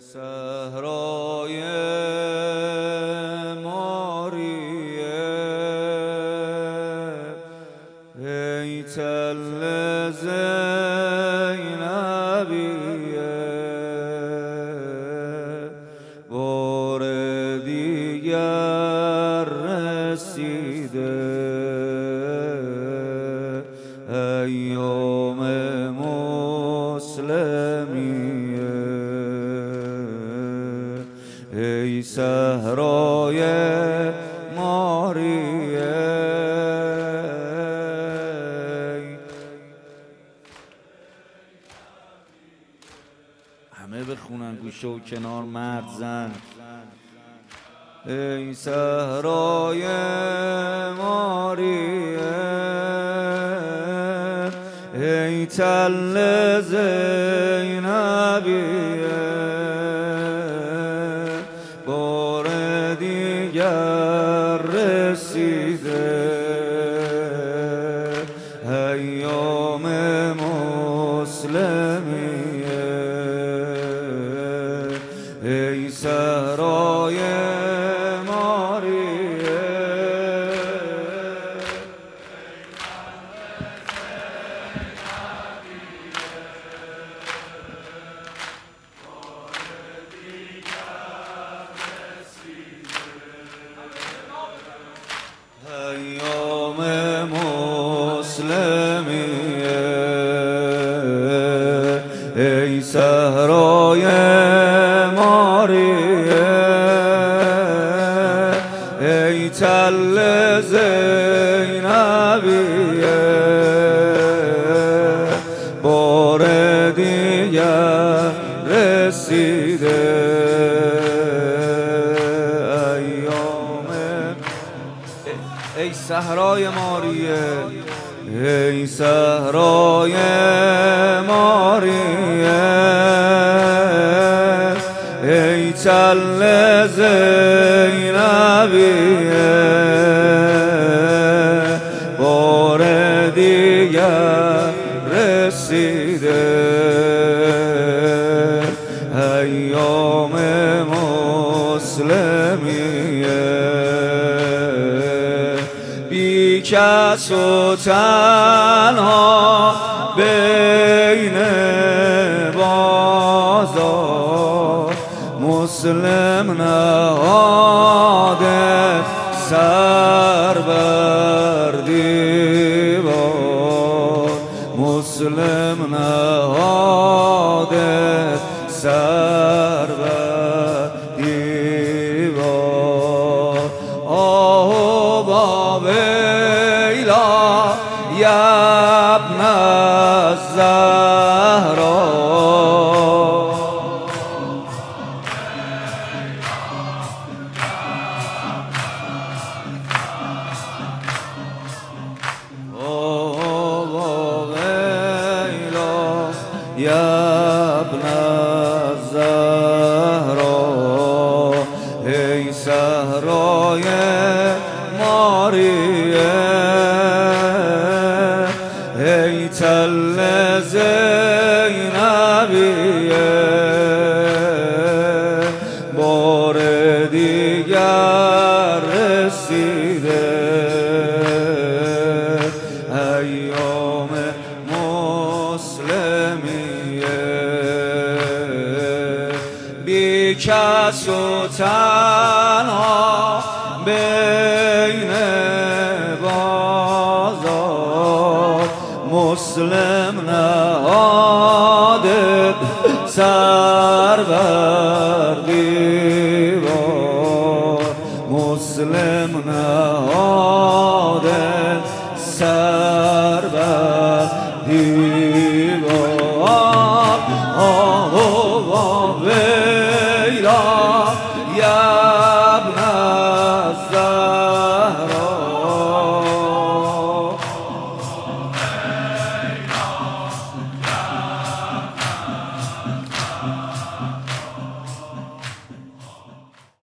صحرای ماریه ای تل زینبیه بار دیگر رسیده ایام مسلمیه ای صحرای ماریه. همه بخونن گوشه و کنار مرد زن. ای صحرای ماریه ای تل زینبیه بار دیگر رسیده ایام مسلمیه ای صحرای ایام مسلمیه ای صحرای ماریه ای تل زینبیه بار دیگر رسیده ای صحرای ماریه ای صحرای ماریه ای تل زینبیه بار دیگر رسیده ایام مسلمیه بی کس و تنها بین بازار مسلم نهاده سر بر دیوار مسلم نهاده سر بر دیوار آه با ویلا یا ابن الزهرا یا ابن الزهرا ای صحرای ماریه ای تل زینبیه بار دیگر رسیده ایام مسلمیه بی کس و تنها بین بازار مسلم نهاده سر بر دیوار مسلم نهاده سر بر دیوار